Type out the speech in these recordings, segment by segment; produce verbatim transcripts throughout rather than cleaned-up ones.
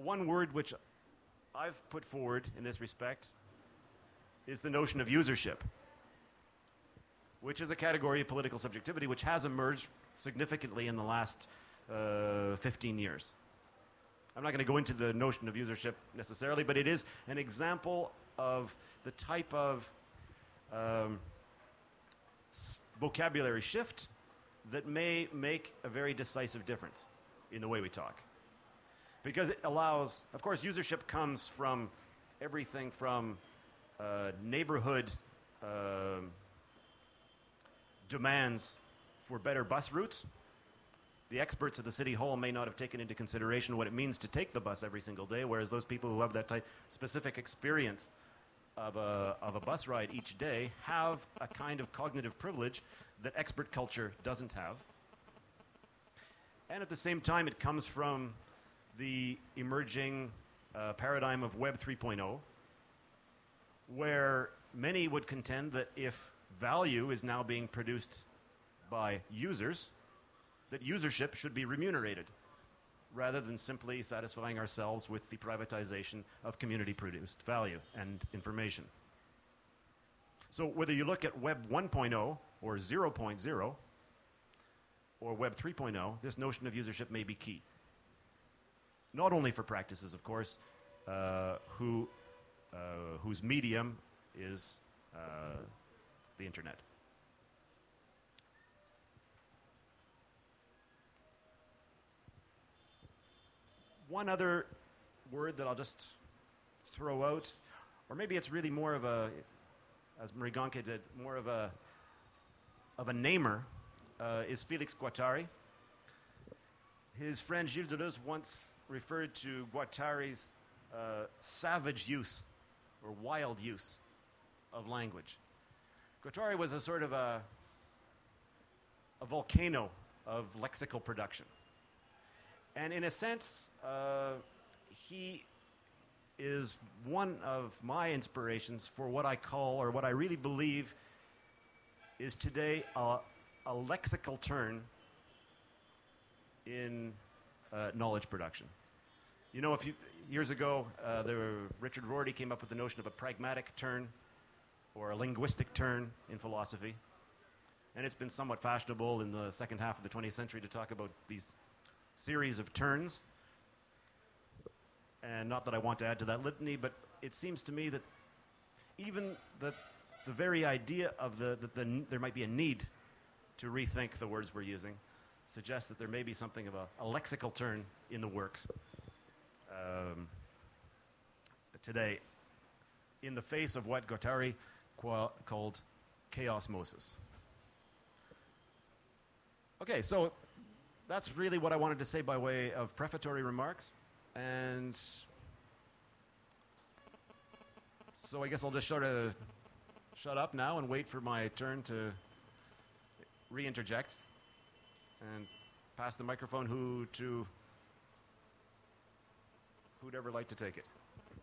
one word which I've put forward in this respect is the notion of usership, which is a category of political subjectivity which has emerged significantly in the last uh, fifteen years. I'm not going to go into the notion of usership necessarily, but it is an example of the type of um, s- vocabulary shift that may make a very decisive difference in the way we talk. Because it allows, of course, usership comes from everything from uh, neighborhood uh, demands for better bus routes. The experts at the City Hall may not have taken into consideration what it means to take the bus every single day, whereas those people who have that type specific experience of a, of a bus ride each day have a kind of cognitive privilege that expert culture doesn't have. And at the same time, it comes from the emerging uh, paradigm of Web three point oh, where many would contend that if value is now being produced by users, that usership should be remunerated rather than simply satisfying ourselves with the privatization of community-produced value and information. So whether you look at Web one point oh or zero point zero or Web three point oh, this notion of usership may be key. Not only for practices, of course, uh, who, uh, whose medium is uh, the internet. One other word that I'll just throw out, or maybe it's really more of a, as Marie Gonke did, more of a of a namer, uh, is Félix Guattari. His friend Gilles Deleuze once referred to Guattari's uh, savage use or wild use of language. Guattari was a sort of a, a volcano of lexical production. And in a sense, uh, he is one of my inspirations for what I call, or what I really believe is today a, a lexical turn in uh, knowledge production. You know, a few years ago, uh, there were, Richard Rorty came up with the notion of a pragmatic turn or a linguistic turn in philosophy. And it's been somewhat fashionable in the second half of the twentieth century to talk about these series of turns. And not that I want to add to that litany, but it seems to me that even the, the very idea of the, that the, there might be a need to rethink the words we're using suggests that there may be something of a, a lexical turn in the works um, today in the face of what Guattari qua- called chaosmosis. Okay, so that's really what I wanted to say by way of prefatory remarks. And so I guess I'll just sort of shut up now and wait for my turn to re-interject and pass the microphone who to who'd ever like to take it.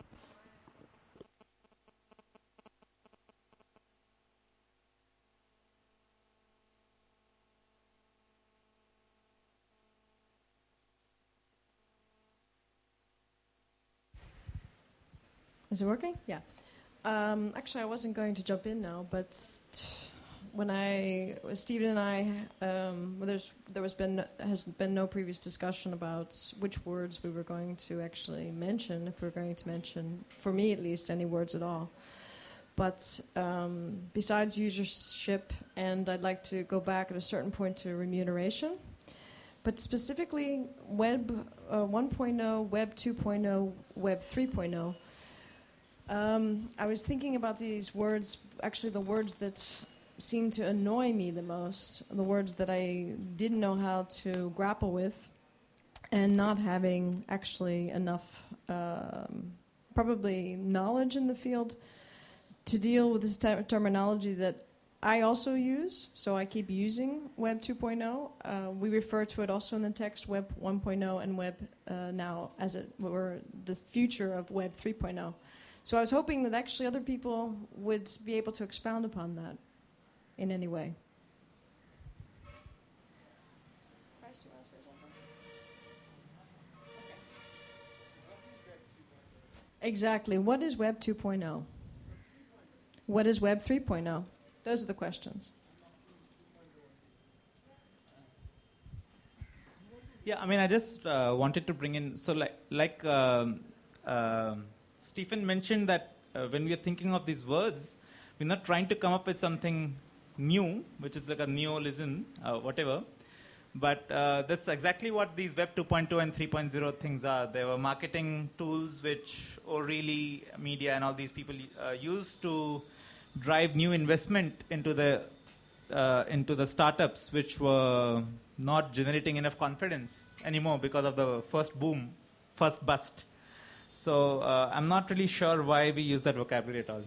Is it working? Yeah. Um, actually, I wasn't going to jump in now, but when I, Stephen and I, um, well, there's there was been has been no previous discussion about which words we were going to actually mention, if we we're going to mention, for me at least, any words at all. But um, besides usership, and I'd like to go back at a certain point to remuneration, but specifically Web uh, one point oh, Web two point oh, Web three point oh. Um, I was thinking about these words, actually the words that seemed to annoy me the most, the words that I didn't know how to grapple with, and not having actually enough um, probably knowledge in the field to deal with this ter- terminology that I also use, so I keep using Web two point oh. Uh, we refer to it also in the text, Web one point oh and Web uh, now as it were the future of Web three point oh. So I was hoping that actually other people would be able to expound upon that in any way. Bryce, do you want to say something? Okay. Exactly. What is Web two point oh? What is Web three point oh? Those are the questions. Yeah, I mean, I just uh, wanted to bring in, so like, like um, uh, Stephen mentioned that uh, when we are thinking of these words, we're not trying to come up with something new, which is like a neologism, uh, whatever. But uh, that's exactly what these Web two point oh and three point oh things are. They were marketing tools which O'Reilly Media and all these people uh, use to drive new investment into the uh, into the startups, which were not generating enough confidence anymore because of the first boom, first bust. So uh, I'm not really sure why we use that vocabulary at all.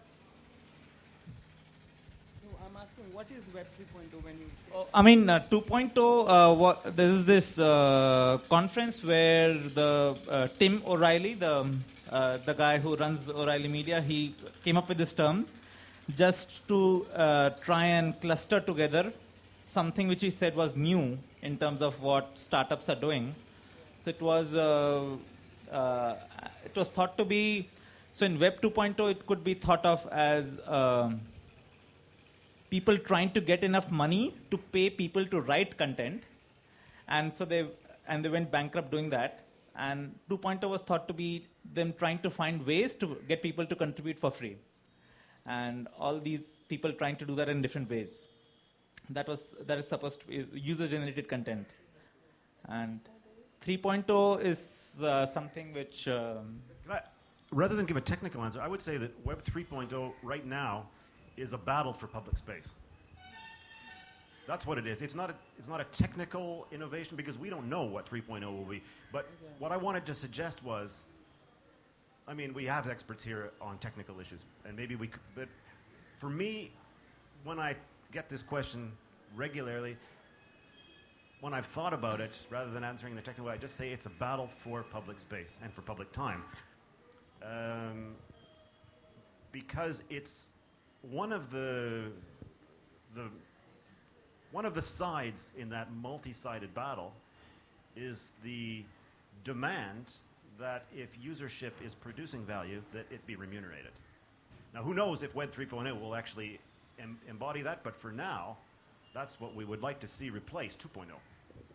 I'm asking, what is Web three point oh when you say? Oh, I mean, uh, two point oh, uh, what, there is this uh, conference where the uh, Tim O'Reilly, the, uh, the guy who runs O'Reilly Media, he came up with this term just to uh, try and cluster together something which he said was new in terms of what startups are doing. So it was, uh, uh, it was thought to be, so in Web two point oh, it could be thought of as um, people trying to get enough money to pay people to write content, and so they and they went bankrupt doing that. And two point oh was thought to be them trying to find ways to get people to contribute for free, and all these people trying to do that in different ways. That was that is supposed to be user-generated content, and three point oh is uh, something which. Um, I, rather than give a technical answer, I would say that Web three point oh right now is a battle for public space. That's what it is. It's not a, it's not a technical innovation because we don't know what three point oh will be. But okay. What I wanted to suggest was, I mean, we have experts here on technical issues, and maybe we could, but for me, when I get this question regularly, when I've thought about it, rather than answering in a technical way, I just say it's a battle for public space and for public time. Um, because it's one of the, the one of the sides in that multi-sided battle is the demand that if usership is producing value, that it be remunerated. Now, who knows if Web three point oh will actually em embody that, but for now, that's what we would like to see replace two point oh.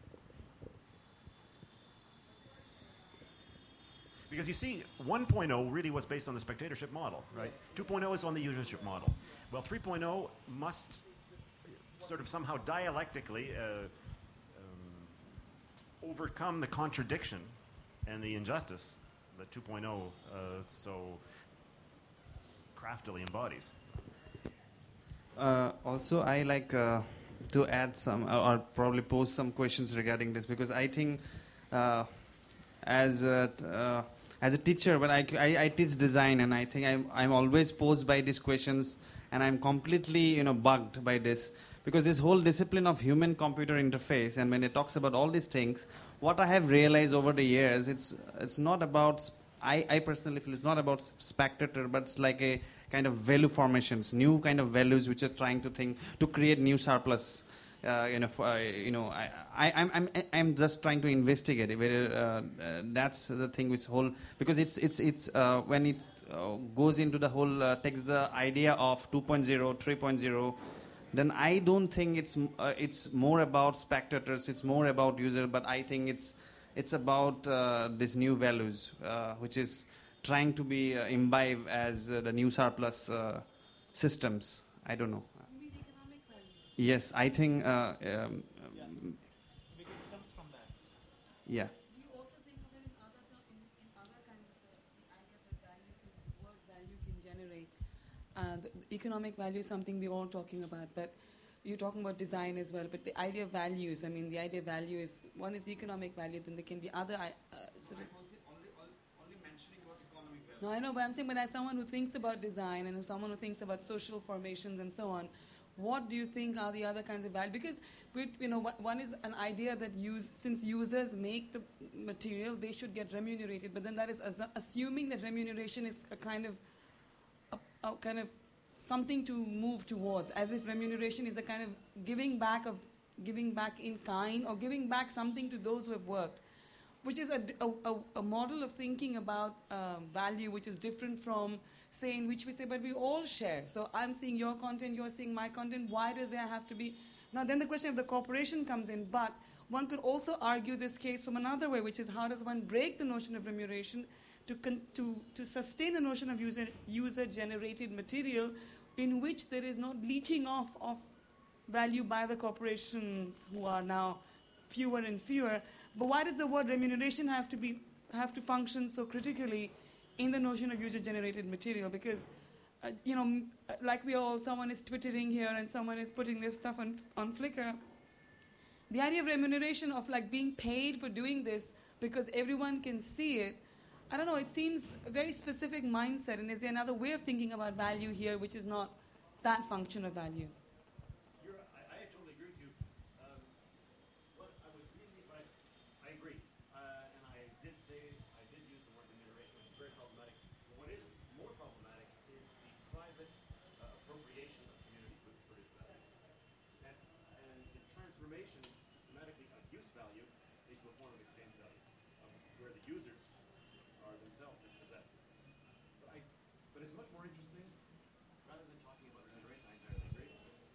Because you see, one point oh really was based on the spectatorship model, right? two point oh is on the usership model. Well, three point oh must sort of somehow dialectically uh, um, overcome the contradiction and the injustice that two point oh uh, so craftily embodies. Uh, also, I like uh, to add some, or, or probably pose some questions regarding this, because I think uh, as a, uh, as a teacher, when I, I, I teach design, and I think I'm, I'm always posed by these questions, and I'm completely, you know, bugged by this, because this whole discipline of human-computer interface, and when it talks about all these things, what I have realized over the years, it's it's not about, I, I personally feel it's not about spectator, but it's like a kind of value formations, new kind of values which are trying to think, to create new surplus. Uh, you know, for, uh, you know, I, I, I'm, I'm, I'm just trying to investigate it. Whether, uh, uh, that's the thing with whole, because it's, it's, it's uh, when it uh, goes into the whole, uh, takes the idea of two point oh, three point oh, then I don't think it's, uh, it's more about spectators. It's more about user, but I think it's, it's about uh, these new values, uh, which is trying to be uh, imbibed as uh, the new surplus uh, systems. I don't know. Yes, I think. Uh, um, yeah. It comes from that. Yeah. Do you also think of it in other, in, in other kinds of uh, the idea that value can, the word value can generate? Uh, the, the economic value is something we're all talking about, but you're talking about design as well. But the idea of values, I mean, the idea of value is, one is economic value, then there can be other uh, sort of. Only, only, only mentioning about economic value. No, I know, but I'm saying, but as someone who thinks about design and as someone who thinks about social formations and so on, what do you think are the other kinds of value? Because, you know, one is an idea that use, since users make the material, they should get remunerated. But then that is assuming that remuneration is a kind of, a, a kind of something to move towards, as if remuneration is a kind of giving back of giving back in kind or giving back something to those who have worked. which is a, d- a, a- a model of thinking about um, value, which is different from, say, in which we say, but we all share. So I'm seeing your content, you're seeing my content. Why does there have to be? Now, then the question of the corporation comes in, but one could also argue this case from another way, which is how does one break the notion of remuneration to, con- to, to sustain the notion of user, user-generated material in which there is no leeching off of value by the corporations who are now fewer and fewer. But why does the word remuneration have to be have to function so critically in the notion of user-generated material? Because, uh, you know, m- uh, like we all, someone is twittering here and someone is putting their stuff on on Flickr. The idea of remuneration, of like being paid for doing this because everyone can see it, I don't know, it seems a very specific mindset. And is there another way of thinking about value here which is not that function of value? You're, I, I totally agree with you. Um, what I was really, but I, I agree. Uh, and I did say, I did use the word remuneration, which is very problematic. But what is more problematic is the private uh, appropriation of community produced value. And, and in transformation, systematically, of use value leads to a form of exchange value, um, where the users are themselves dispossessed. But, I, but it's much more interesting, rather than talking about remuneration, I entirely agree.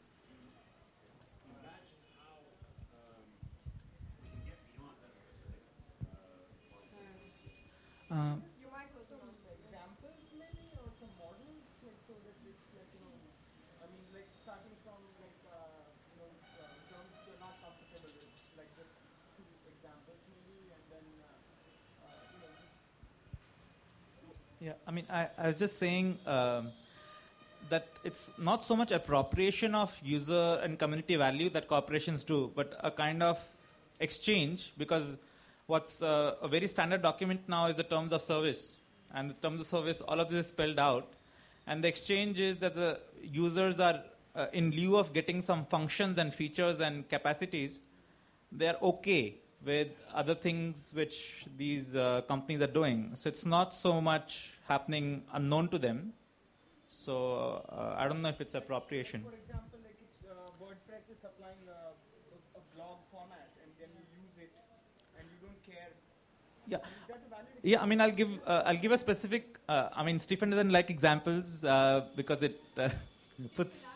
Imagine how um, we can get beyond that specific uh, mindset. Um, You might have some examples maybe or some models like so that it's like you know I mean like starting from like uh, you know uh, terms you're not comfortable with, like just two examples maybe, and then uh, uh, you know just Yeah, I mean, I, I was just saying um, that it's not so much appropriation of user and community value that corporations do, but a kind of exchange, because what's uh, a very standard document now is the terms of service. And the terms of service, all of this is spelled out. And the exchange is that the users are, uh, in lieu of getting some functions and features and capacities, they're okay with other things which these uh, companies are doing. So it's not so much happening unknown to them. So uh, I don't know if it's appropriation. for example like if uh, WordPress is supplying a, a, a blog format and then you use it and you don't care. Yeah. Is that a valid Yeah, I mean, I'll give uh, I'll give a specific. Uh, I mean, Stephen doesn't like examples uh, because it uh, puts.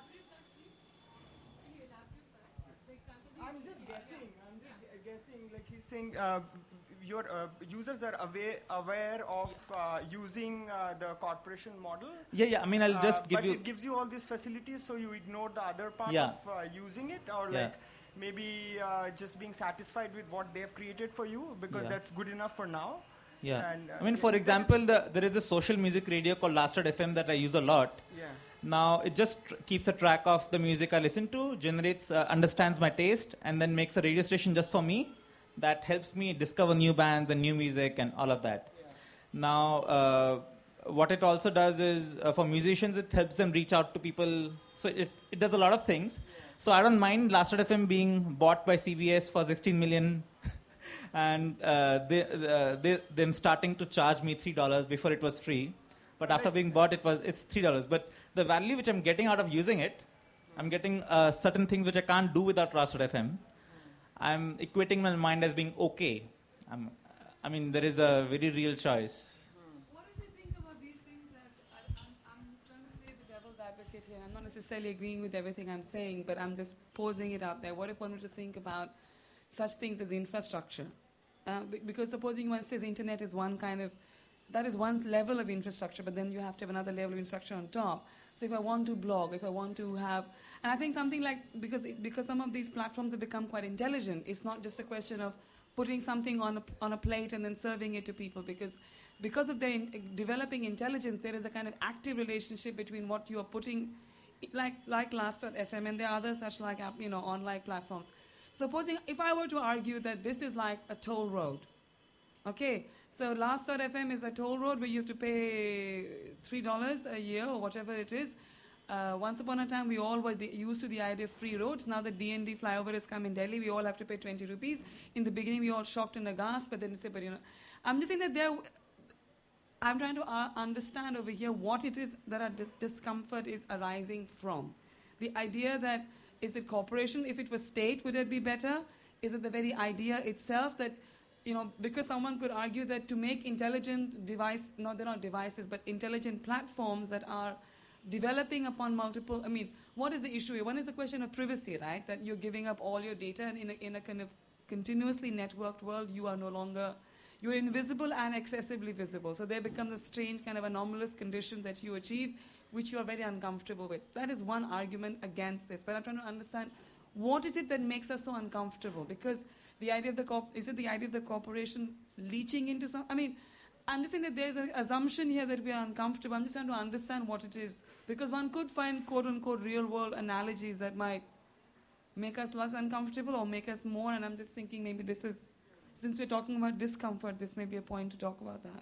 I'm just guessing. I'm just gu- guessing. Like he's saying, uh, your uh, users are aware aware of uh, using uh, the corporation model. Yeah, yeah. I mean, I'll just uh, give but you. it gives you all these facilities, so you ignore the other part Yeah. of uh, using it, or Yeah. like maybe uh, just being satisfied with what they've created for you because Yeah. that's good enough for now. Yeah. And, uh, I mean, for is that- example, the, there is a social music radio called Lastard F M that I use a lot. Yeah. Now it just tr- keeps a track of the music I listen to, generates, uh, understands my taste, and then makes a radio station just for me. That helps me discover new bands and new music and all of that. Now, uh, what it also does is, uh, for musicians, it helps them reach out to people. So it, it does a lot of things. So I don't mind Lastard F M being bought by C B S for sixteen million and uh, they, uh, they, them starting to charge me three dollars before it was free. But after being bought, it was it's three dollars. But the value which I'm getting out of using it, I'm getting uh, certain things which I can't do without Lastard F M. I'm equating my mind as being okay. I'm, I mean, there is a very real choice. What if you think about these things as, I, I'm, I'm trying to play the devil's advocate here. I'm not necessarily agreeing with everything I'm saying, but I'm just posing it out there. What if one were to think about such things as infrastructure? Uh, be- because supposing one says internet is one kind of, that is one level of infrastructure, but then you have to have another level of infrastructure on top. So if I want to blog, if I want to have, and I think something like, because it, because some of these platforms have become quite intelligent, it's not just a question of putting something on a, on a plate and then serving it to people, because because of their in, developing intelligence, there is a kind of active relationship between what you are putting, like like Last.F M and there are other such like app, you know, online platforms. Supposing if I were to argue that this is like a toll road, okay, so Last.F M is a toll road where you have to pay three dollars a year or whatever it is. Uh, once upon a time, we all were the, used to the idea of free roads. Now that D N D flyover has come in Delhi, we all have to pay twenty rupees. In the beginning, we all shocked and aghast, but then we say, but you know, I'm just saying that there. I'm trying to uh, understand over here what it is that our dis- discomfort is arising from. The idea that, is it corporation? If it was state, would it be better? Is it the very idea itself that, you know, because someone could argue that to make intelligent device, no, they're not devices, but intelligent platforms that are developing upon multiple, I mean, what is the issue here? One is the question of privacy, right? That you're giving up all your data, and in a, in a kind of continuously networked world, you are no longer, you're invisible and excessively visible. So there becomes a strange kind of anomalous condition that you achieve, which you are very uncomfortable with. That is one argument against this. But I'm trying to understand, what is it that makes us so uncomfortable? Because the idea of the corp- is it the idea of the corporation leaching into some, I mean, I'm just saying that there's an assumption here that we are uncomfortable. I'm just trying to understand what it is. Because one could find quote-unquote real-world analogies that might make us less uncomfortable or make us more, and I'm just thinking maybe this is, since we're talking about discomfort, this may be a point to talk about that.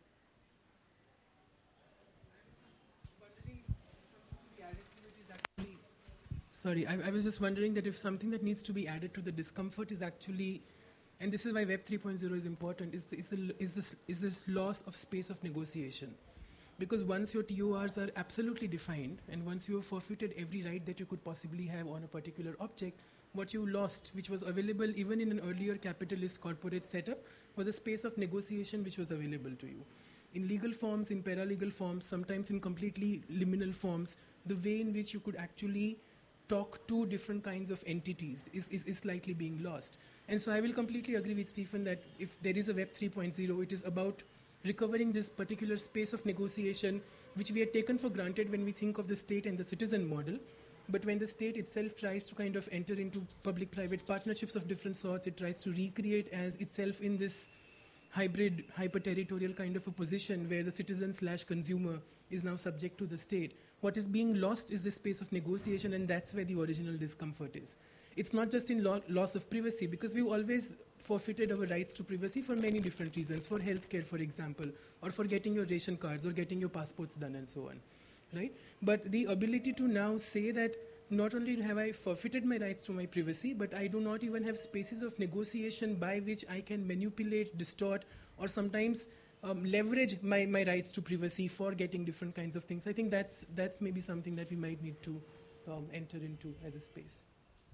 Sorry, I, I was just wondering that if something that needs to be added to the discomfort is actually, and this is why Web three point oh is important, is, the, is, the, is, this, is this loss of space of negotiation. Because once your T O Rs are absolutely defined, and once you have forfeited every right that you could possibly have on a particular object, what you lost, which was available even in an earlier capitalist corporate setup, was a space of negotiation which was available to you. In legal forms, in paralegal forms, sometimes in completely liminal forms, the way in which you could actually talk to different kinds of entities is, is, is slightly being lost. And so I will completely agree with Stephen that if there is a Web three point oh, it is about recovering this particular space of negotiation, which we had taken for granted when we think of the state and the citizen model. But when the state itself tries to kind of enter into public-private partnerships of different sorts, it tries to recreate as itself in this hybrid, hyper-territorial kind of a position where the citizen slash consumer is now subject to the state. What is being lost is the space of negotiation, and that's where the original discomfort is. It's not just in lo- loss of privacy, because we've always forfeited our rights to privacy for many different reasons, for healthcare, for example, or for getting your ration cards or getting your passports done and so on, right? But the ability to now say that not only have I forfeited my rights to my privacy, but I do not even have spaces of negotiation by which I can manipulate, distort, or sometimes um, leverage my, my rights to privacy for getting different kinds of things. I think that's, that's maybe something that we might need to um, enter into as a space.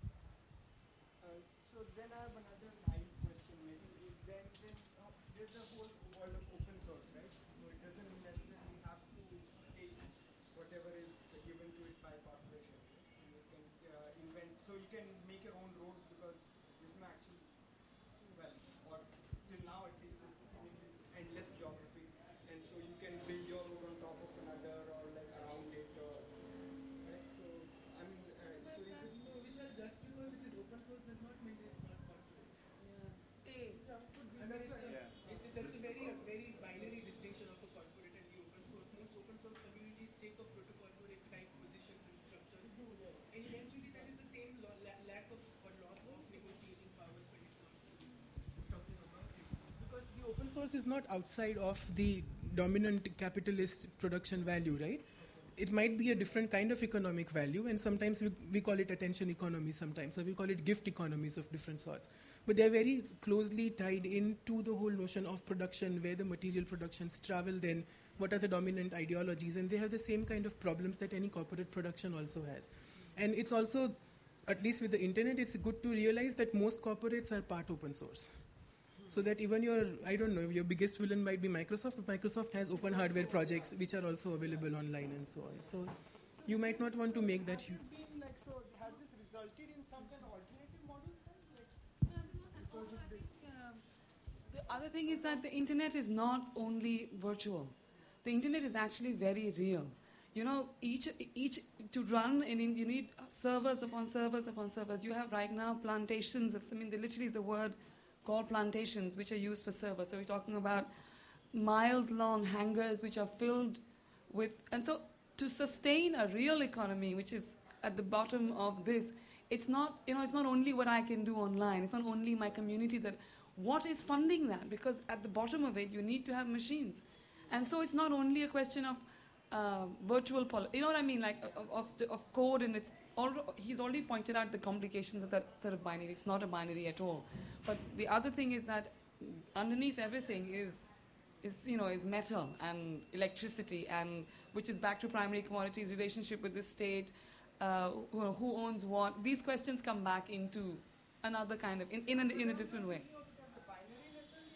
Uh, so then I have another naive question maybe. Is then, then uh, there's the whole world of open source, right? So it doesn't necessarily have to take whatever is given to it by corporation. You can uh, invent, so you can make your own roads because there's no actual, well, or till now at least there's seemingly endless geography, and so you can build your road on top of another or like around it, or right. So I mean, uh, so is this No, Vishal, just because it is open source does not mean it's not corporate. Yeah. I mean, it's a, it, it, that's a very, a very binary distinction of a corporate and the open source. Most open source communities take a proto-corporate type positions and structures. And eventually there is the same lo- la- lack of or loss of negotiation powers when it comes to talking about it. Because the open source is not outside of the dominant capitalist production value, right? It might be a different kind of economic value, and sometimes we, we call it attention economy sometimes, or we call it gift economies of different sorts. But they're very closely tied into the whole notion of production, where the material productions travel then, what are the dominant ideologies, and they have the same kind of problems that any corporate production also has. And it's also, at least with the internet, it's good to realize that most corporates are part open source. So that even your, I don't know, your biggest villain might be Microsoft, but Microsoft has open hardware projects which are also available online and so on. So you might not want to make that huge. been like, so has this resulted in some kind of alternative models then? Like, Also, I think, um, the other thing is that the internet is not only virtual. The internet is actually very real. You know, each each to run, and you need servers upon servers upon servers. You have right now plantations of, I mean, there literally is a word called plantations which are used for servers. So we're talking about miles-long hangars which are filled with, and so to sustain a real economy, which is at the bottom of this, it's not, you know, it's not only what I can do online. It's not only my community that, what is funding that? Because at the bottom of it, you need to have machines. And so it's not only a question of uh, virtual, poli- you know what I mean, like of, of, the, of code, and it's, al- he's already pointed out the complications of that sort of binary. It's not a binary at all. But the other thing is that underneath everything is, is you know, is metal and electricity, and which is back to primary commodities, relationship with the state, uh, who, who owns what. These questions come back into another kind of, in, in, a, in a different way. because the binary in essence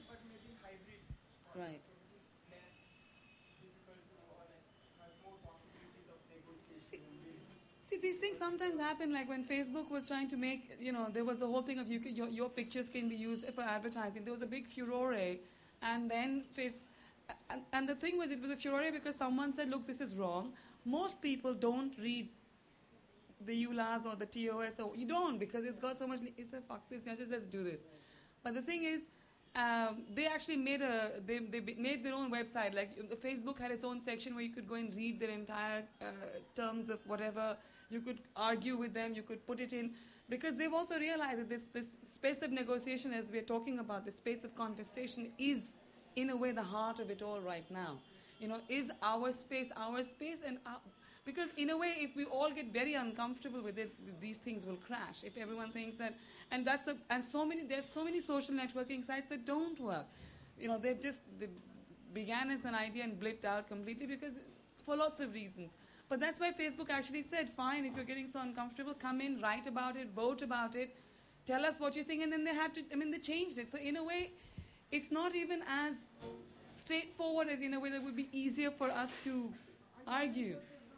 Right. less difficult to, or like has more possibilities of See, negotiation. see, these things sometimes happen. Like when Facebook was trying to make, you know, there was the whole thing of you, can, your, your pictures can be used for advertising. There was a big furore, and then face, and, and the thing was, it was a furore because someone said, "Look, this is wrong." Most people don't read the E U L A S or the T O S, or you don't because it's got so much. It's a fuck this. Just let's do this. But the thing is, um, they actually made a they they b- made their own website. Like the Facebook had its own section where you could go and read their entire uh, terms of whatever. You could argue with them. You could put it in because they've also realized that this this space of negotiation, as we're talking about, the space of contestation, is in a way the heart of it all right now. You know, is our space our space and. Our, Because in a way, if we all get very uncomfortable with it, these things will crash. If everyone thinks that, and that's a, and so many, there's so many social networking sites that don't work. You know, they've just they began as an idea and blipped out completely because, for lots of reasons. But that's why Facebook actually said, fine, if you're getting so uncomfortable, come in, write about it, vote about it, tell us what you think, and then they had to. I mean, they changed it. So in a way, it's not even as straightforward as in a way that would be easier for us to argue.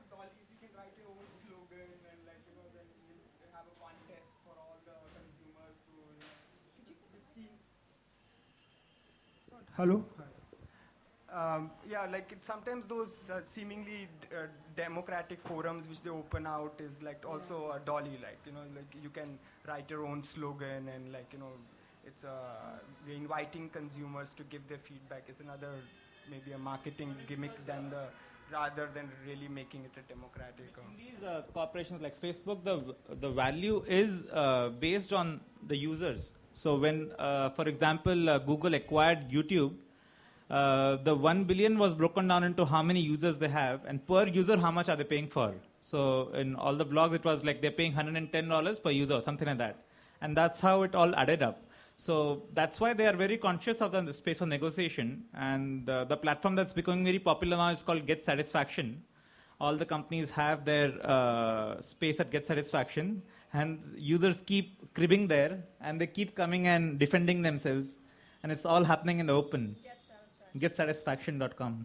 Hello? Um, yeah, like it, sometimes those uh, seemingly d- uh, democratic forums which they open out is like also a dolly, like, you know, like you can write your own slogan and like, you know, it's uh, we're inviting consumers to give their feedback is another, maybe a marketing gimmick than the, rather than really making it a democratic. Or In these uh, corporations like Facebook, the, the value is uh, based on the users. So when, uh, for example, uh, Google acquired YouTube, uh, the one billion was broken down into how many users they have, and per user, how much are they paying for. So in all the blogs, it was like they're paying one hundred ten dollars per user, something like that. And that's how it all added up. So that's why they are very conscious of the, the space of negotiation. And uh, the platform that's becoming very popular now is called Get Satisfaction. All the companies have their uh, space at Get Satisfaction, and users keep cribbing there, and they keep coming and defending themselves, and it's all happening in the open. Get satisfaction dot com.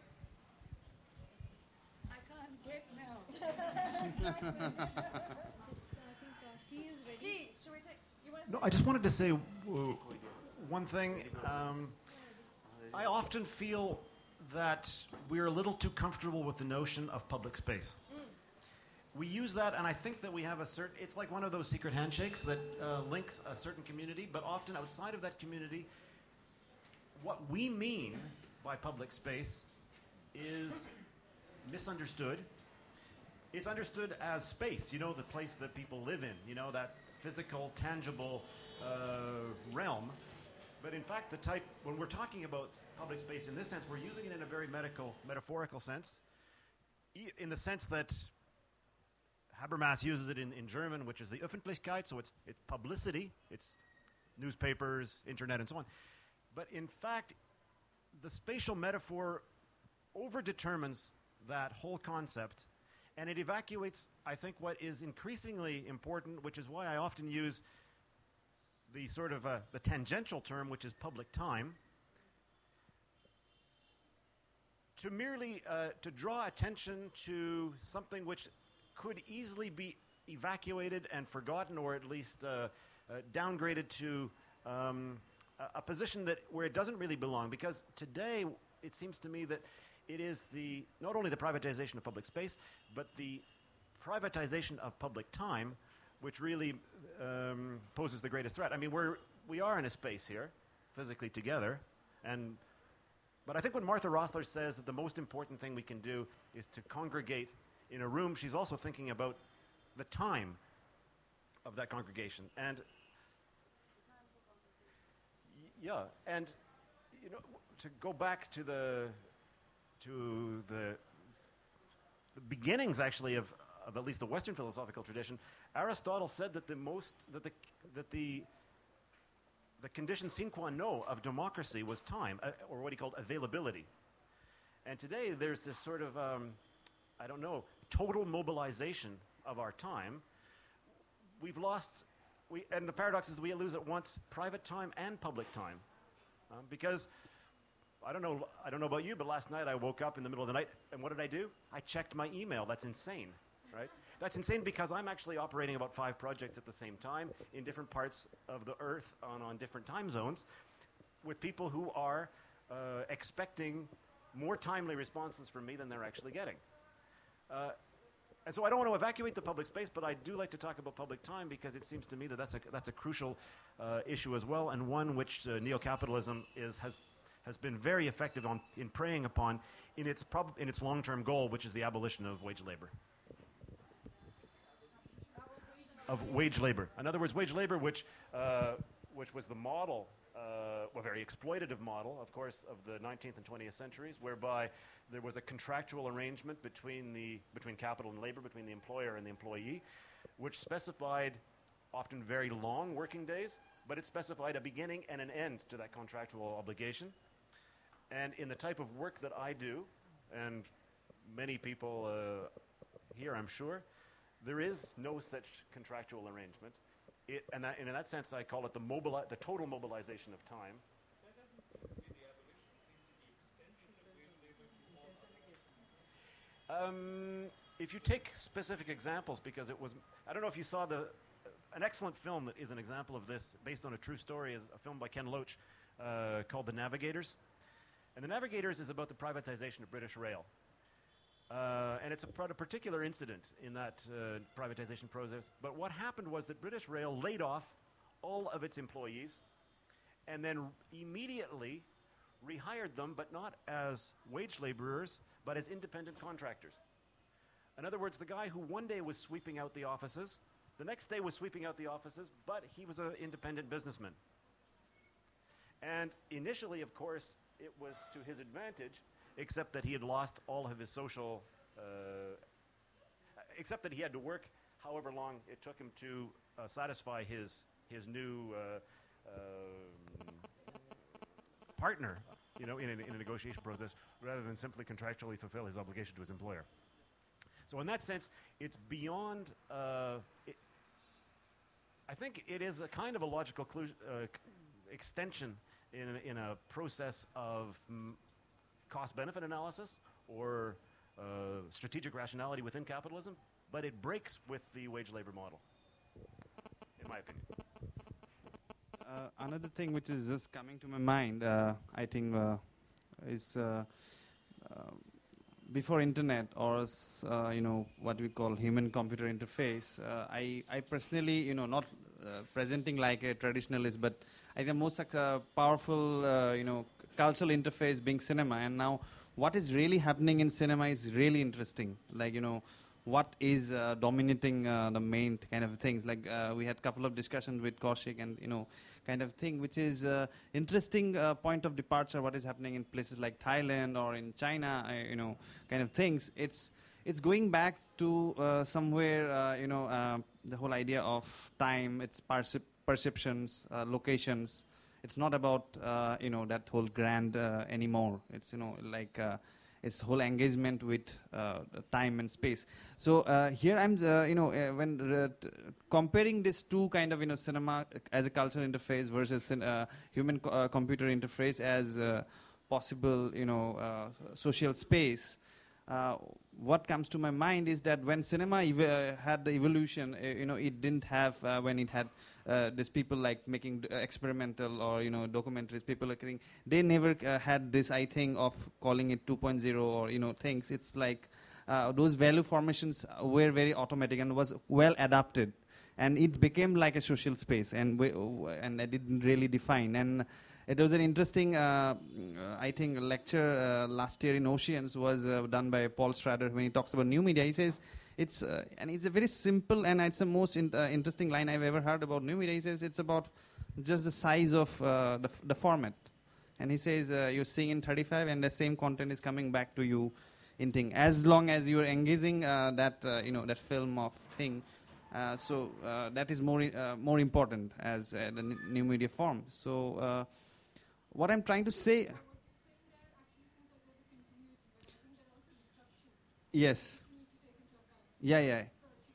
I can't get now. No, I just wanted to say uh, one thing. Um, I often feel that we're a little too comfortable with the notion of public space. We use that, and I think that we have a certain, it's like one of those secret handshakes that uh, links a certain community, but often outside of that community, what we mean by public space is misunderstood. It's understood as space, you know, the place that people live in, you know, that physical, tangible uh, realm. But in fact, the type, when we're talking about public space in this sense, we're using it in a very medical, metaphorical sense, e- in the sense that Habermas uses it in, in German, which is the Öffentlichkeit, so it's, it's publicity, it's newspapers, internet, and so on. But in fact, the spatial metaphor overdetermines that whole concept, and it evacuates, I think, what is increasingly important, which is why I often use the sort of uh, the tangential term, which is public time, to merely uh, to draw attention to something which could easily be evacuated and forgotten, or at least uh, uh, downgraded to um, a, a position that where it doesn't really belong. Because today, it seems to me that it is the not only the privatization of public space, but the privatization of public time, which really um, poses the greatest threat. I mean, we're we are in a space here, physically together, and but I think when Martha Rosler says that the most important thing we can do is to congregate in a room, she's also thinking about the time of that congregation. And y- yeah, and you know, to go back to the to the, the beginnings, actually, of, of at least the Western philosophical tradition, Aristotle said that the most that the that the the condition sine qua non of democracy was time, uh, or what he called availability. And today there's this sort of um, I don't know, total mobilization of our time. We've lost, we, and the paradox is that we lose at once private time and public time. Um, because I don't know. I don't know about you, but last night I woke up in the middle of the night, and what did I do? I checked my email. That's insane, right? That's insane because I'm actually operating about five projects at the same time in different parts of the earth on, on different time zones, with people who are uh, expecting more timely responses from me than they're actually getting. Uh, and so I don't want to evacuate the public space, but I do like to talk about public time because it seems to me that that's a, that's a crucial uh, issue as well, and one which uh, neo-capitalism is, has, has been very effective on, in preying upon in its, prob- in its long-term goal, which is the abolition of wage labor. Of wage labor. In other words, wage labor, which, uh, which was the model, uh, a very exploitative model, of course, of the nineteenth and twentieth centuries, whereby there was a contractual arrangement between, the, between capital and labor, between the employer and the employee, which specified often very long working days, but it specified a beginning and an end to that contractual obligation. And in the type of work that I do, and many people uh, here, I'm sure, there is no such contractual arrangement. It, and, that, and in that sense, I call it the, mobili- the total mobilization of time. That doesn't seem to be the abolition. It seems to be extension of wage labor to more. Um, if you take specific examples, because it was, I don't know if you saw the, an excellent film that is an example of this, based on a true story, is a film by Ken Loach uh, called The Navigators. And The Navigators is about the privatization of British Rail. Uh, and it's a, a particular incident in that uh, privatization process. But what happened was that British Rail laid off all of its employees and then immediately rehired them, but not as wage laborers, but as independent contractors. In other words, the guy who one day was sweeping out the offices, the next day was sweeping out the offices, but he was an independent businessman. And initially, of course, it was to his advantage, except that he had lost all of his social, uh, except that he had to work however long it took him to uh, satisfy his his new uh, uh, partner, you know, in a, in a negotiation process, rather than simply contractually fulfill his obligation to his employer. So in that sense, it's beyond. Uh, it, I think it is a kind of a logical clu- uh, extension in a, in a process of m- cost-benefit analysis or uh, strategic rationality within capitalism, but it breaks with the wage labor model, in my opinion. Uh, another thing which is just coming to my mind, uh, I think, uh, is uh, uh, before internet or uh, you know what we call human-computer interface. Uh, I I personally, you know, not uh, presenting like a traditionalist, but I think the most uh, powerful, uh, you know, cultural interface being cinema. And now, what is really happening in cinema is really interesting. Like, you know, what is uh, dominating uh, the main kind of things. Like uh, we had a couple of discussions with Kaushik and, you know, kind of thing, which is uh, interesting uh, point of departure, what is happening in places like Thailand or in China, uh, you know, kind of things. It's it's going back to uh, somewhere, uh, you know, uh, the whole idea of time, its percep- perceptions, uh, locations. It's not about, uh, you know, that whole grand uh, anymore. It's, you know, like... Uh, It's whole engagement with uh, time and space. So uh, here I'm, uh, you know, uh, when uh, t- comparing these two kind of, you know, cinema as a cultural interface versus uh, human co- uh, computer interface as uh, possible, you know, uh, social space. Uh, what comes to my mind is that when cinema ev- uh, had the evolution, uh, you know, it didn't have uh, when it had uh, these people like making d- experimental or, you know, documentaries, people like they never uh, had this, I think, of calling it two point oh or, you know, things. It's like uh, those value formations were very automatic and was well adapted, and it became like a social space, and we, and I didn't really define. And it was an interesting, uh, I think, lecture uh, last year in Oceans was uh, done by Paul Strader when he talks about new media. He says it's, uh, and it's a very simple, and it's the most in, uh, interesting line I've ever heard about new media. He says it's about just the size of uh, the, f- the format. And he says uh, you're seeing in thirty-five and the same content is coming back to you in thing. As long as you're engaging uh, that, uh, you know, that film of thing, uh, so uh, that is more, uh, more important as uh, the n- new media form. So, uh, what I'm trying to say... Yes. Yeah, yeah.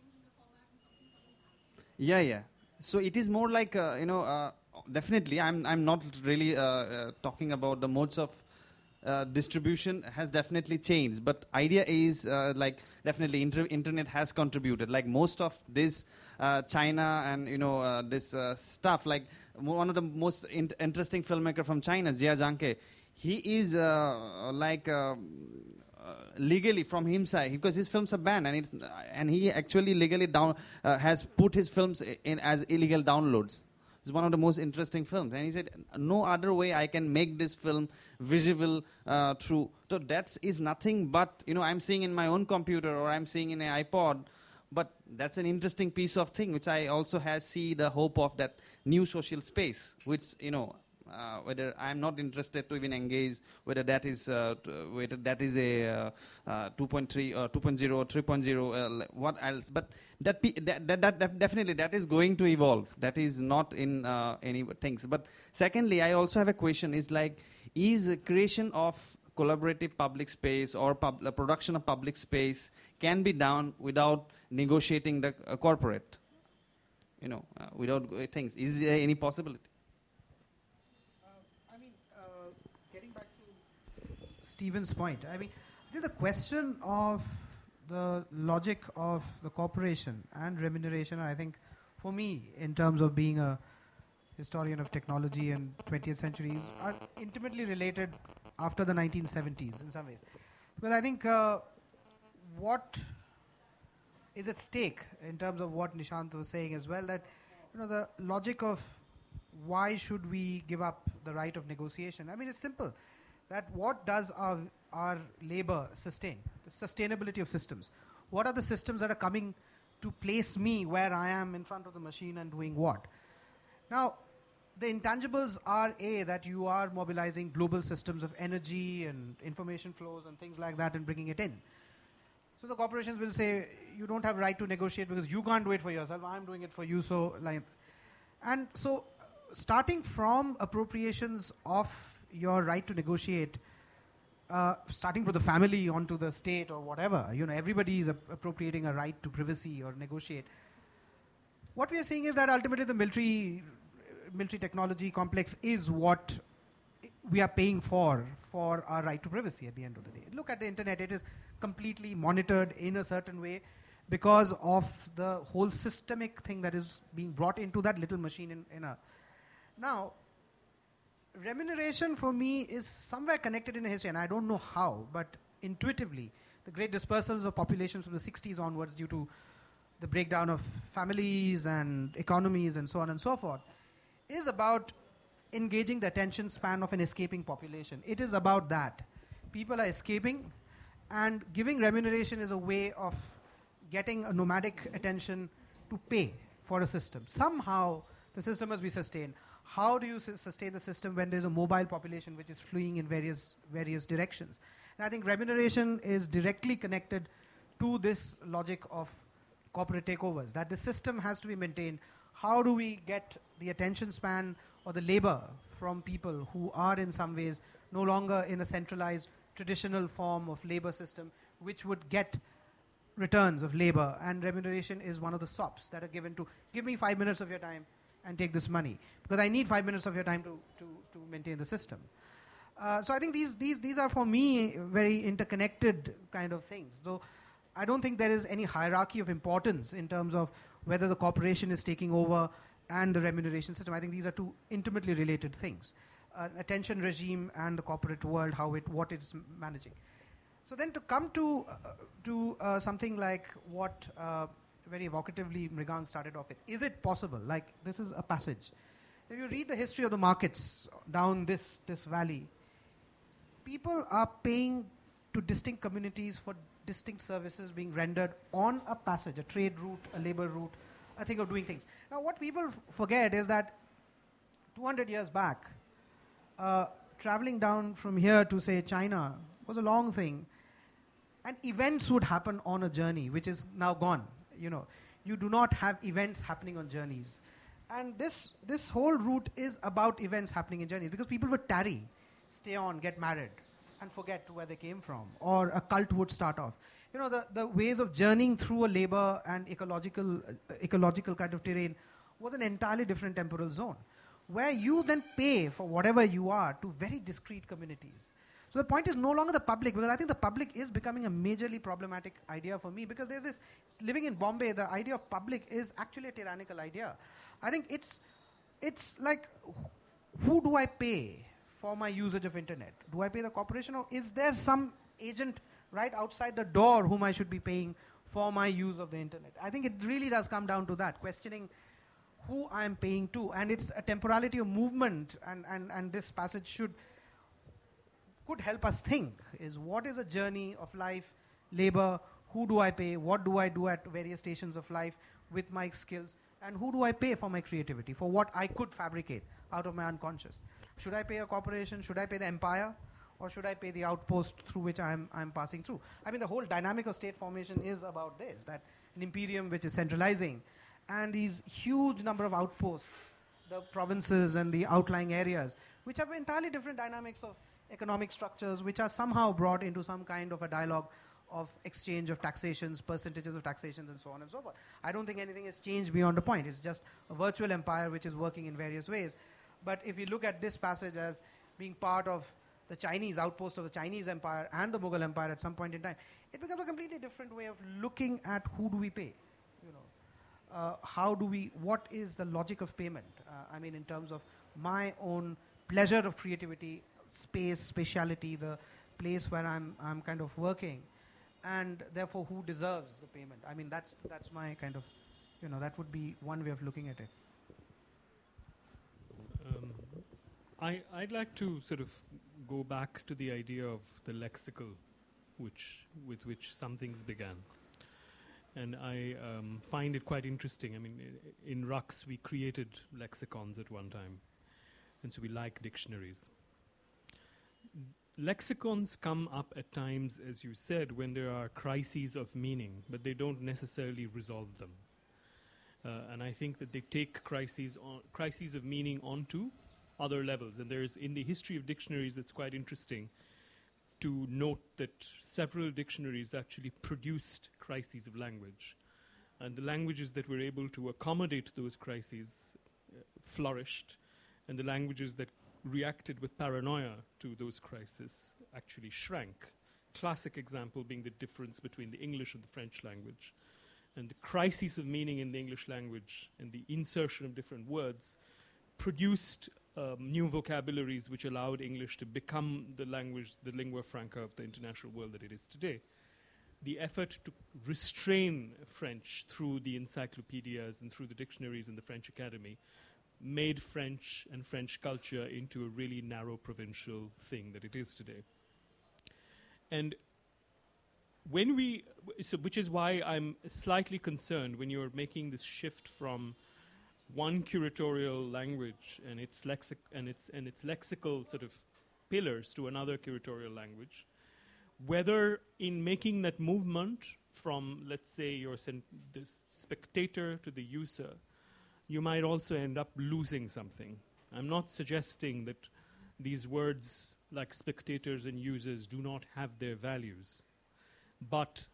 Yeah, yeah. So it is more like, uh, you know, uh, definitely I'm I'm not really uh, uh, talking about the modes of uh, distribution has definitely changed. But idea is uh, like definitely inter- internet has contributed. Like most of this uh, China and you know uh, this uh, stuff. Like one of the most in- interesting filmmaker from China, Jia Zhangke, he is uh, like. Uh, Uh, legally from his side, because his films are banned, and it's and he actually legally down uh, has put his films in as illegal downloads. It's one of the most interesting films, and he said no other way I can make this film visible uh, through. So that is nothing but you know I'm seeing in my own computer or I'm seeing in an iPod, but that's an interesting piece of thing which I also has see the hope of that new social space, which you know. Uh, whether I'm not interested to even engage, whether that is uh, t- whether that is a uh, uh, two point three or two point oh or three point oh, uh, what else? But that, pe- that, that, that def- definitely that is going to evolve. That is not in uh, any things. But secondly, I also have a question: is like is a creation of collaborative public space or pub- uh, production of public space can be done without negotiating the uh, corporate, you know, uh, without uh, things? Is there any possibility? Stephen's point. I mean, I think the question of the logic of the corporation and remuneration, I think, for me, in terms of being a historian of technology and twentieth century, are intimately related after the nineteen seventies in some ways. Because I think uh, what is at stake in terms of what Nishant was saying as well, that you know the logic of why should we give up the right of negotiation? I mean, it's simple. That what does our, our labor sustain? The sustainability of systems. What are the systems that are coming to place me where I am in front of the machine and doing what? Now, the intangibles are A, that you are mobilizing global systems of energy and information flows and things like that and bringing it in. So the corporations will say, you don't have a right to negotiate because you can't do it for yourself. I'm doing it for you. So, like, and so starting from appropriations of your right to negotiate, uh, starting from the family onto the state or whatever, you know, everybody is ap- appropriating a right to privacy or negotiate. What we are seeing is that ultimately the military, military technology complex is what we are paying for, for our right to privacy at the end of the day. Look at the internet, it is completely monitored in a certain way because of the whole systemic thing that is being brought into that little machine in, in a... Now, remuneration for me is somewhere connected in history, and I don't know how, but intuitively, the great dispersals of populations from the sixties onwards due to the breakdown of families and economies and so on and so forth, is about engaging the attention span of an escaping population. It is about that. People are escaping, and giving remuneration is a way of getting a nomadic attention to pay for a system. Somehow, the system must be sustained. How do you su- sustain the system when there's a mobile population which is fleeing in various various directions? And I think remuneration is directly connected to this logic of corporate takeovers, that the system has to be maintained. How do we get the attention span or the labor from people who are in some ways no longer in a centralized traditional form of labor system which would get returns of labor, and remuneration is one of the sops that are given to, give me five minutes of your time and take this money, because I need five minutes of your time to, to, to maintain the system. Uh, so I think these, these, these are for me very interconnected kind of things. So I don't think there is any hierarchy of importance in terms of whether the corporation is taking over and the remuneration system. I think these are two intimately related things. Uh, attention regime and the corporate world, how it, what it's managing. So then to come to, uh, to uh, something like what uh, very evocatively Mrigank started off with. Is it possible? Like, this is a passage. If you read the history of the markets down this, this valley, people are paying to distinct communities for distinct services being rendered on a passage, a trade route, a labor route, a thing of doing things. Now, what people f- forget is that two hundred years back, uh, traveling down from here to, say, China was a long thing. And events would happen on a journey, which is now gone. You know, you do not have events happening on journeys. And this this whole route is about events happening in journeys, because people would tarry, stay on, get married, and forget where they came from. Or a cult would start off. You know, the, the ways of journeying through a labor and ecological, uh, ecological kind of terrain was an entirely different temporal zone, where you then pay for whatever you are to very discrete communities. So the point is no longer the public, because I think the public is becoming a majorly problematic idea for me, because there's this, living in Bombay, the idea of public is actually a tyrannical idea. I think it's, it's like, who do I pay for my usage of internet? Do I pay the corporation, or is there some agent right outside the door whom I should be paying for my use of the internet? I think it really does come down to that, questioning who I am paying to. And it's a temporality of movement, and, and, and this passage should could help us think, is what is a journey of life, labor, who do I pay, what do I do at various stations of life with my skills, and who do I pay for my creativity, for what I could fabricate out of my unconscious. Should I pay a corporation, should I pay the empire, or should I pay the outpost through which I'm, I'm passing through? I mean, the whole dynamic of state formation is about this, that an imperium which is centralizing, and these huge number of outposts, the provinces and the outlying areas, which have entirely different dynamics of economic structures, which are somehow brought into some kind of a dialogue of exchange of taxations, percentages of taxations, and so on and so forth. I don't think anything has changed beyond the point. It's just a virtual empire which is working in various ways. But if you look at this passage as being part of the Chinese outpost of the Chinese empire and the Mughal empire at some point in time, it becomes a completely different way of looking at who do we pay. You know, uh, how do we, what is the logic of payment? Uh, I mean, in terms of my own pleasure of creativity, space, spatiality, the place where I'm, I'm kind of working, and therefore who deserves the payment. I mean, that's, that's my kind of, you know, that would be one way of looking at it. Um, I, I'd like to sort of go back to the idea of the lexical, which, with which some things began. And I um, find it quite interesting. I mean, I- in Rux, we created lexicons at one time. And so we like dictionaries. Lexicons come up at times, as you said, when there are crises of meaning, but they don't necessarily resolve them. Uh, and I think that they take crises on, crises of meaning onto other levels. And there's, in the history of dictionaries, it's quite interesting to note that several dictionaries actually produced crises of language. And the languages that were able to accommodate those crises uh, flourished, and the languages that reacted with paranoia to those crises actually shrank. Classic example being the difference between the English and the French language. And the crisis of meaning in the English language and the insertion of different words produced um, new vocabularies which allowed English to become the language, the lingua franca of the international world that it is today. The effort to restrain French through the encyclopedias and through the dictionaries in the French Academy made French and French culture into a really narrow provincial thing that it is today. And when we, so which is why I'm slightly concerned when you're making this shift from one curatorial language and its lexic and its and its lexical sort of pillars to another curatorial language, whether in making that movement from, let's say, your sen- the spectator to the user, you might also end up losing something. I'm not suggesting that these words like spectators and users do not have their values. But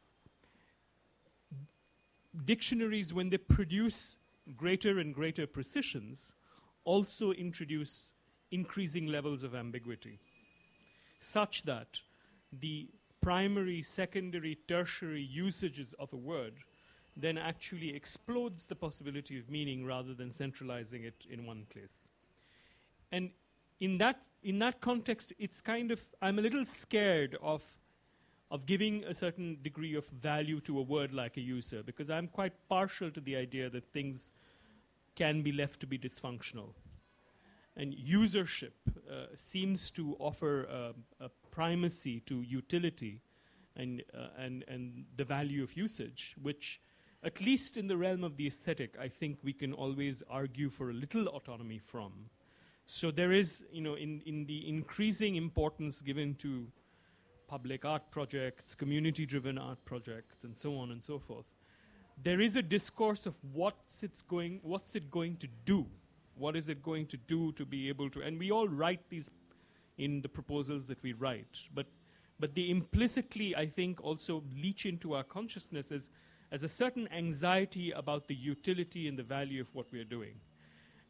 dictionaries, when they produce greater and greater precisions, also introduce increasing levels of ambiguity, such that the primary, secondary, tertiary usages of a word then actually explodes the possibility of meaning rather than centralizing it in one place. And in that in that context, it's kind of, I'm a little scared of of giving a certain degree of value to a word like a user, because I'm quite partial to the idea that things can be left to be dysfunctional. And usership uh, seems to offer uh, a primacy to utility and, uh, and, and the value of usage, which, at least in the realm of the aesthetic, I think we can always argue for a little autonomy from. So there is, you know, in, in the increasing importance given to public art projects, community-driven art projects, and so on and so forth, there is a discourse of what's it's going, what's it going to do? What is it going to do to be able to, and we all write these in the proposals that we write, but but they implicitly, I think, also leach into our consciousness as, as a certain anxiety about the utility and the value of what we are doing.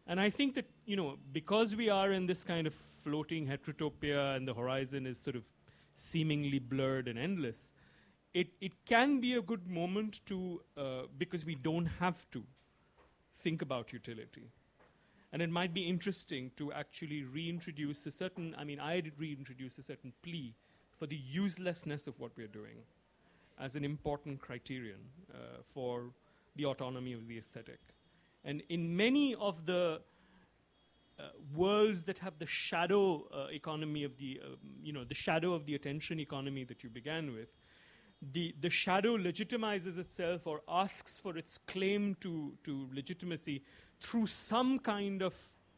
And I think that, you know, because we are in this kind of floating heterotopia and the horizon is sort of seemingly blurred and endless, it, it can be a good moment to, uh, because we don't have to think about utility. And it might be interesting to actually reintroduce a certain, I mean, I did reintroduce a certain plea for the uselessness of what we're doing as an important criterion uh, for the autonomy of the aesthetic. And in many of the uh, worlds that have the shadow uh, economy of the, um, you know, the shadow of the attention economy that you began with, the, the shadow legitimizes itself or asks for its claim to, to legitimacy through some kind of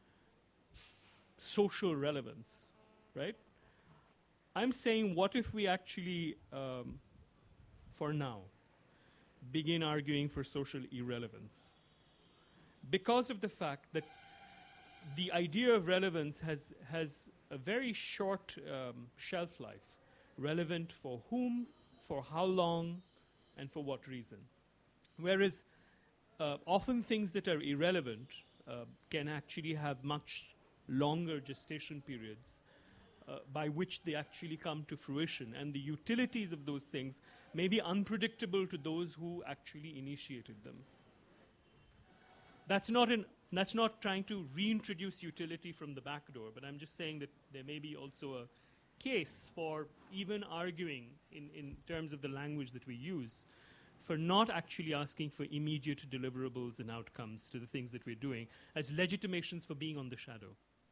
social relevance, right? I'm saying, what if we actually, um, for now, begin arguing for social irrelevance? Because of the fact that the idea of relevance has, has a very short um, shelf life. Relevant for whom, for how long, and for what reason. Whereas uh, often things that are irrelevant uh, can actually have much longer gestation periods uh, by which they actually come to fruition. And the utilities of those things may be unpredictable to those who actually initiated them. That's not, in, that's not trying to reintroduce utility from the back door, but I'm just saying that there may be also a case for even arguing in, in terms of the language that we use for not actually asking for immediate deliverables and outcomes to the things that we're doing as legitimations for being on the shadow.